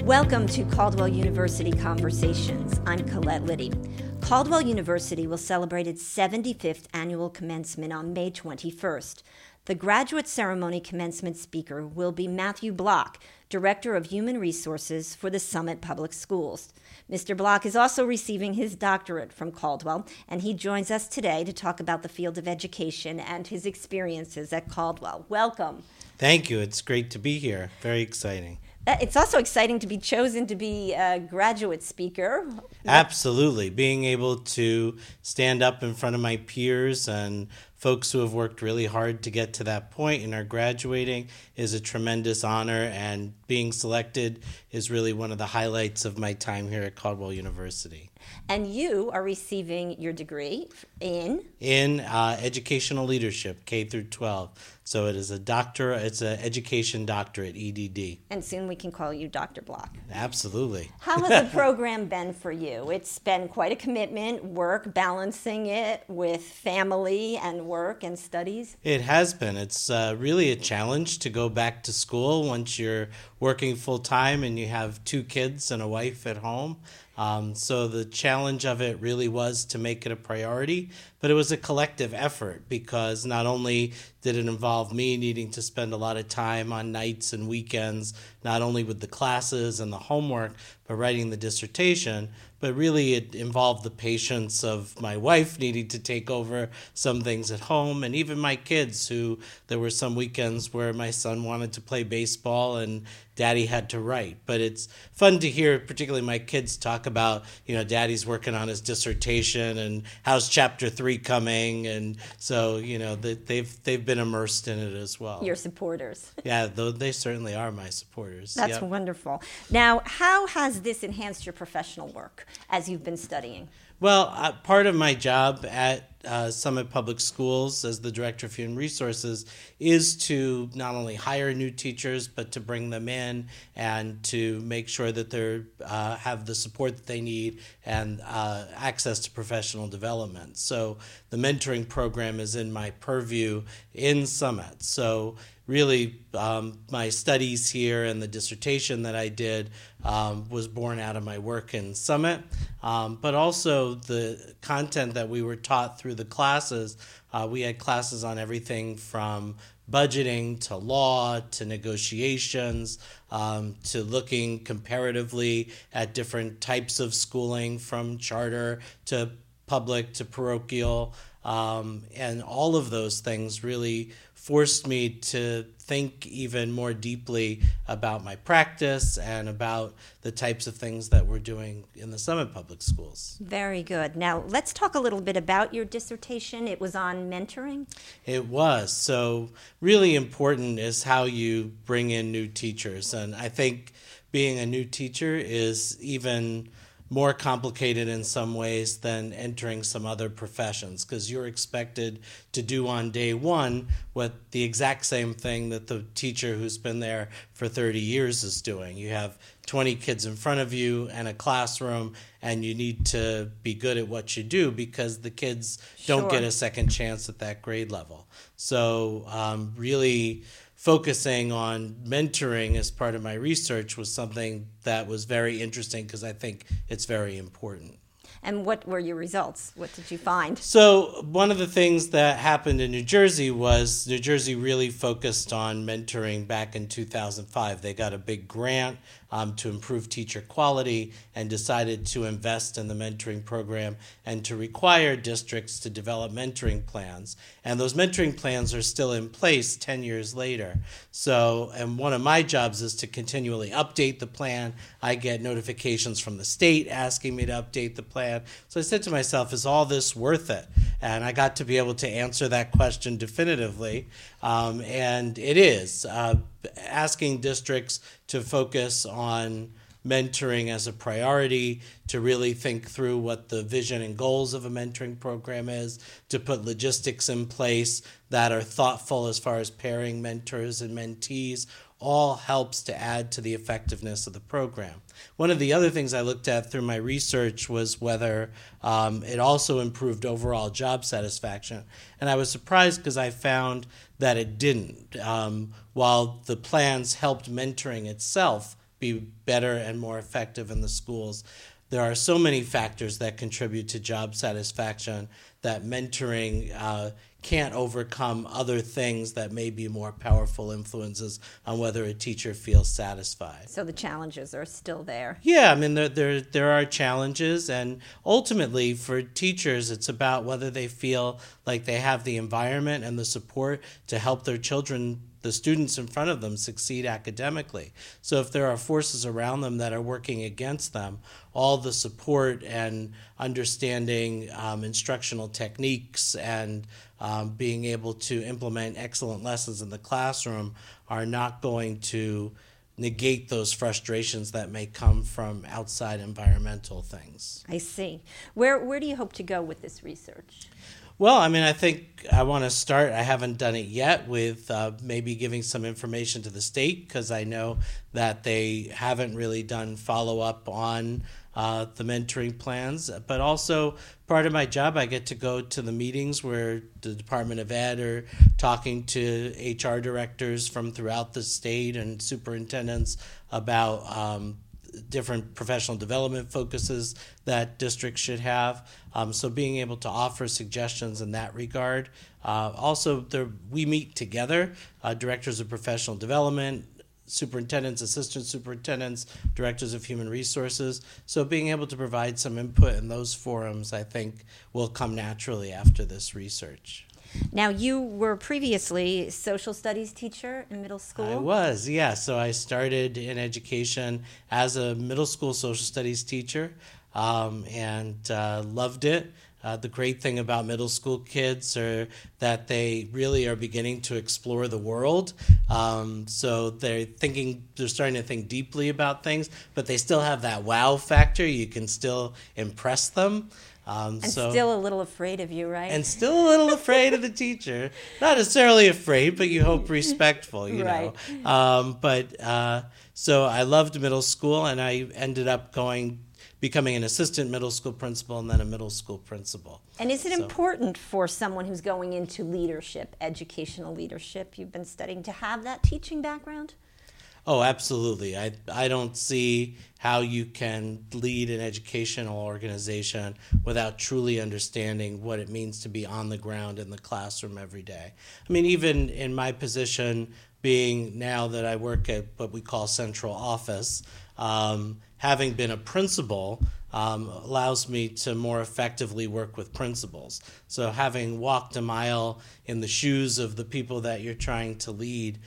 Welcome to Caldwell University Conversations. I'm Colette Liddy. Caldwell University will celebrate its 75th annual commencement on May 21st. The graduate ceremony commencement speaker will be Matthew Block, Director of Human Resources for the Summit Public Schools. Mr. Block is also receiving his doctorate from Caldwell, and he joins us today to talk about the field of education and his experiences at Caldwell. Welcome. Thank you. It's great to be here. Very exciting. It's also exciting to be chosen to be a graduate speaker. Absolutely. Being able to stand up in front of my peers and folks who have worked really hard to get to that point and are graduating is a tremendous honor, and being selected is really one of the highlights of my time here at Caldwell University. And you are receiving your degree in educational leadership, K through 12. So it is a doctorate. It's an education doctorate, EDD. And soon we can call you Dr. Block. Absolutely. How has the program been for you? It's been quite a commitment, work, balancing it with family and work and studies. It has been. It's really a challenge to go back to school once you're working full time and you have 2 kids and a wife at home. So the challenge of it really was to make it a priority, but it was a collective effort because not only did it involve me needing to spend a lot of time on nights and weekends, not only with the classes and the homework, but writing the dissertation, but really it involved the patience of my wife needing to take over some things at home, and even my kids, who there were some weekends where my son wanted to play baseball and Daddy had to write. But it's fun to hear, particularly my kids, talk about, Daddy's working on his dissertation and how's chapter 3 coming, and so they've been immersed in it as well. Your supporters. Yeah, they certainly are my supporters. That's wonderful. Now, how has this enhanced your professional work as you've been studying? Well, part of my job at Summit Public Schools as the Director of Human Resources is to not only hire new teachers, but to bring them in and to make sure that they have the support that they need and access to professional development. So the mentoring program is in my purview in Summit. So really, my studies here and the dissertation that I did was born out of my work in Summit, but also the content that we were taught through the classes. We had classes on everything from budgeting to law to negotiations to looking comparatively at different types of schooling, from charter to public to parochial, and all of those things really forced me to think even more deeply about my practice and about the types of things that we're doing in the Summit Public Schools. Very good. Now, let's talk a little bit about your dissertation. It was on mentoring? It was. So really important is how you bring in new teachers. And I think being a new teacher is even more complicated in some ways than entering some other professions, because you're expected to do on day one what the exact same thing that the teacher who's been there for 30 years is doing. You have 20 kids in front of you and a classroom, and you need to be good at what you do because the kids don't get a second chance at that grade level. So really focusing on mentoring as part of my research was something that was very interesting because I think it's very important. And what were your results? What did you find? So one of the things that happened in New Jersey was New Jersey really focused on mentoring back in 2005. They got a big grant to improve teacher quality and decided to invest in the mentoring program and to require districts to develop mentoring plans. And those mentoring plans are still in place 10 years later. So, and one of my jobs is to continually update the plan. I get notifications from the state asking me to update the plan. So I said to myself, is all this worth it? And I got to be able to answer that question definitively. And it is. Asking districts to focus on mentoring as a priority, to really think through what the vision and goals of a mentoring program is, to put logistics in place that are thoughtful as far as pairing mentors and mentees, all helps to add to the effectiveness of the program. One of the other things I looked at through my research was whether it also improved overall job satisfaction. And I was surprised because I found that it didn't. While the plans helped mentoring itself be better and more effective in the schools. There are so many factors that contribute to job satisfaction that mentoring can't overcome other things that may be more powerful influences on whether a teacher feels satisfied. So the challenges are still there. Yeah, I mean, there are challenges, and ultimately for teachers, it's about whether they feel like they have the environment and the support to help their children, the students in front of them, succeed academically. So if there are forces around them that are working against them, all the support and understanding instructional techniques and being able to implement excellent lessons in the classroom are not going to negate those frustrations that may come from outside environmental things. I see. Where do you hope to go with this research? Well, I mean, I think I want to start, I haven't done it yet, with maybe giving some information to the state, because I know that they haven't really done follow-up on the mentoring plans. But also, part of my job, I get to go to the meetings where the Department of Ed are talking to HR directors from throughout the state and superintendents about different professional development focuses that districts should have. So being able to offer suggestions in that regard. Also, we meet together, directors of professional development, superintendents, assistant superintendents, directors of human resources. So being able to provide some input in those forums, I think, will come naturally after this research. Now, you were previously social studies teacher in middle school? I was, yeah. So I started in education as a middle school social studies teacher and loved it. The great thing about middle school kids are that they really are beginning to explore the world. So they're starting to think deeply about things, but they still have that wow factor. You can still impress them. And still a little afraid of you, right? And still a little afraid of the teacher. Not necessarily afraid, but you hope respectful, you right. know. So I loved middle school, and I ended up becoming an assistant middle school principal and then a middle school principal. And is it important for someone who's going into leadership, educational leadership, you've been studying, to have that teaching background? Oh, absolutely. I don't see how you can lead an educational organization without truly understanding what it means to be on the ground in the classroom every day. I mean, even in my position, being now that I work at what we call central office, having been a principal allows me to more effectively work with principals. So having walked a mile in the shoes of the people that you're trying to lead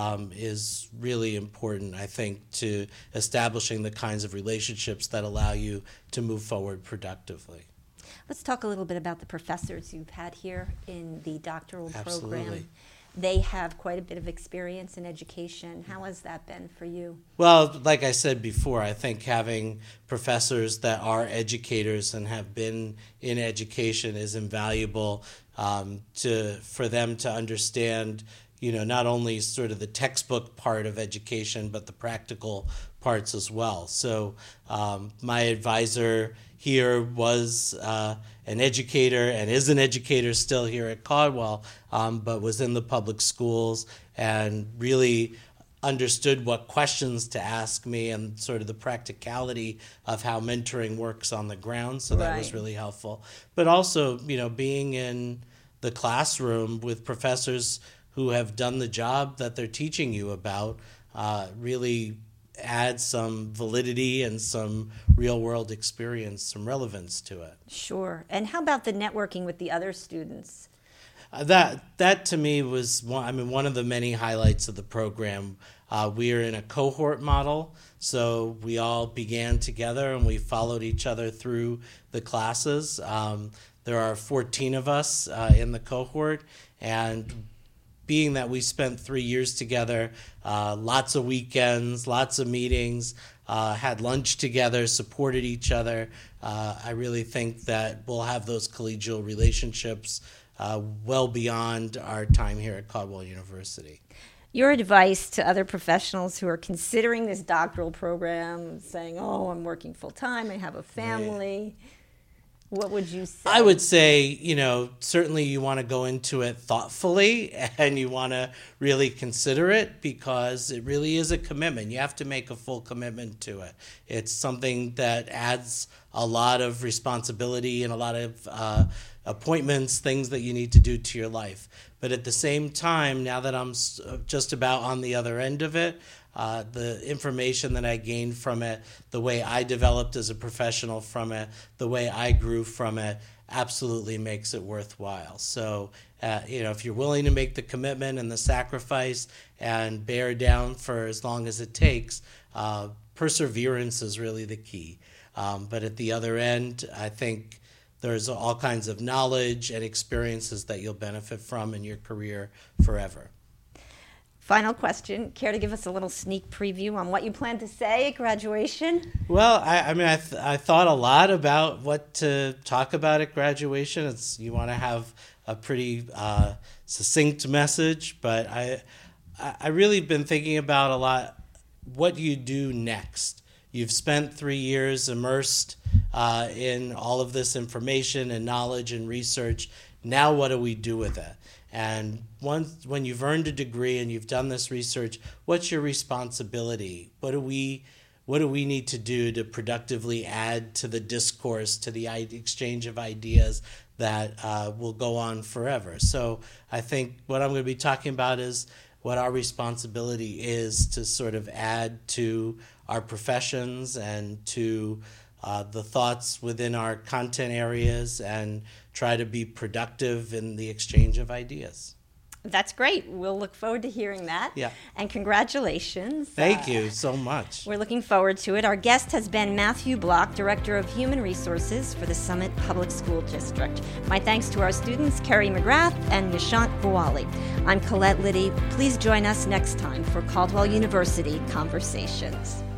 is really important, I think, to establishing the kinds of relationships that allow you to move forward productively. Let's talk a little bit about the professors you've had here in the doctoral Absolutely. program. They have quite a bit of experience in education. How has that been for you? Well, like I said before, I think having professors that are educators and have been in education is invaluable for them to understand, you know, not only sort of the textbook part of education, but the practical parts as well. So my advisor here was an educator and is an educator still here at Caldwell, but was in the public schools and really understood what questions to ask me and sort of the practicality of how mentoring works on the ground. So that was really helpful. But also, you know, being in the classroom with professors who have done the job that they're teaching you about really add some validity and some real-world experience, some relevance to it. Sure. And how about the networking with the other students? That to me was one of the many highlights of the program. We are in a cohort model, so we all began together and we followed each other through the classes. There are 14 of us in the cohort, and being that we spent 3 years together, lots of weekends, lots of meetings, had lunch together, supported each other, I really think that we'll have those collegial relationships well beyond our time here at Caldwell University. Your advice to other professionals who are considering this doctoral program, saying, oh, I'm working full-time, I have a family. What would you say? I would say, certainly you want to go into it thoughtfully and you want to really consider it because it really is a commitment. You have to make a full commitment to it. It's something that adds a lot of responsibility and a lot of appointments, things that you need to do to your life. But at the same time, now that I'm just about on the other end of it, the information that I gained from it, the way I developed as a professional from it, the way I grew from it, absolutely makes it worthwhile. So, if you're willing to make the commitment and the sacrifice and bear down for as long as it takes, perseverance is really the key. But at the other end, I think there's all kinds of knowledge and experiences that you'll benefit from in your career forever. Final question. Care to give us a little sneak preview on what you plan to say at graduation? Well, I thought a lot about what to talk about at graduation. You want to have a pretty succinct message, but I really been thinking about a lot what you do next. You've spent 3 years immersed in all of this information and knowledge and research. Now what do we do with it? And when you've earned a degree and you've done this research, what's your responsibility? What do we need to do to productively add to the discourse, to the exchange of ideas that will go on forever? So I think what I'm going to be talking about is what our responsibility is to sort of add to our professions and to the thoughts within our content areas and try to be productive in the exchange of ideas. That's great. We'll look forward to hearing that. Yeah. And congratulations. Thank you so much. We're looking forward to it. Our guest has been Matthew Block, Director of Human Resources for the Summit Public School District. My thanks to our students, Kerry McGrath and Nishant Bawali. I'm Colette Liddy. Please join us next time for Caldwell University Conversations.